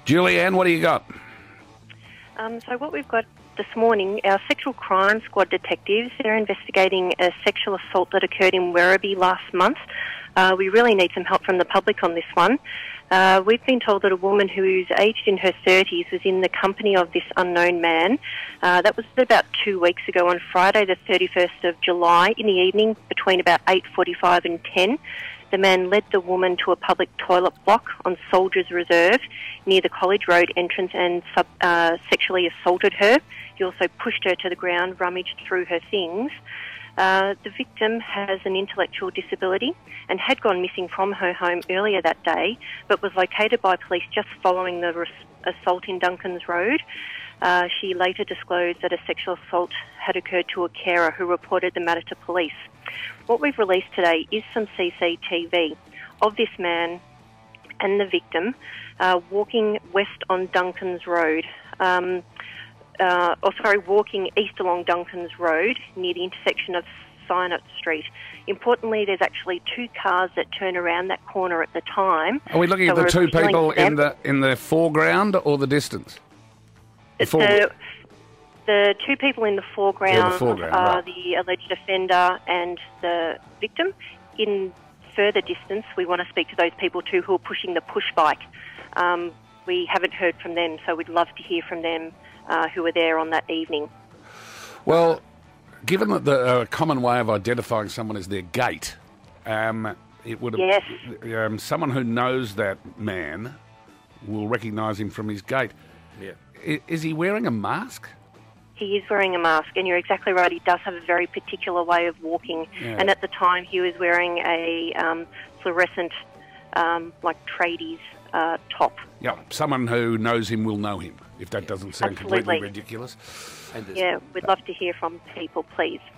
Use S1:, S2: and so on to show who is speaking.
S1: Julianne, what do you got?
S2: So what we've got this morning, our sexual crime squad detectives, they're investigating a sexual assault that occurred in Werribee last month. We really need some help from the public on this one. We've been told that a woman who's aged in her 30s was in the company of this unknown man. That was about 2 weeks ago on Friday, the 31st of July, in the evening between about 8:45 and 10. The man led the woman to a public toilet block on Soldiers Reserve near the College Road entrance and sexually assaulted her. He also pushed her to the ground, rummaged through her things. The victim has an intellectual disability and had gone missing from her home earlier that day, but was located by police just following the assault in Duncans Road. She later disclosed that a sexual assault had occurred to a carer who reported the matter to police. What we've released today is some CCTV of this man and the victim walking west on Duncans Road. Walking east along Duncans Road near the intersection of Synott Street. Importantly, there's actually two cars that turn around that corner at the time.
S1: Are we looking at the two people in the foreground or the distance?
S2: The two people in the foreground, are
S1: right.
S2: the alleged offender and the victim. In further distance, we want to speak to those people too who are pushing the push bike. We haven't heard from them, so we'd love to hear from them who were there on that evening.
S1: Well, given that the common way of identifying someone is their gait, it would have,
S2: yes.
S1: Someone who knows that man will recognise him from his gait. Yeah. Is he wearing a mask?
S2: He is wearing a mask, and you're exactly right. He does have a very particular way of walking. Yeah. And at the time, he was wearing a fluorescent, like tradies top.
S1: Yeah, someone who knows him will know him, if that doesn't sound completely ridiculous.
S2: Yeah, we'd love to hear from people, please.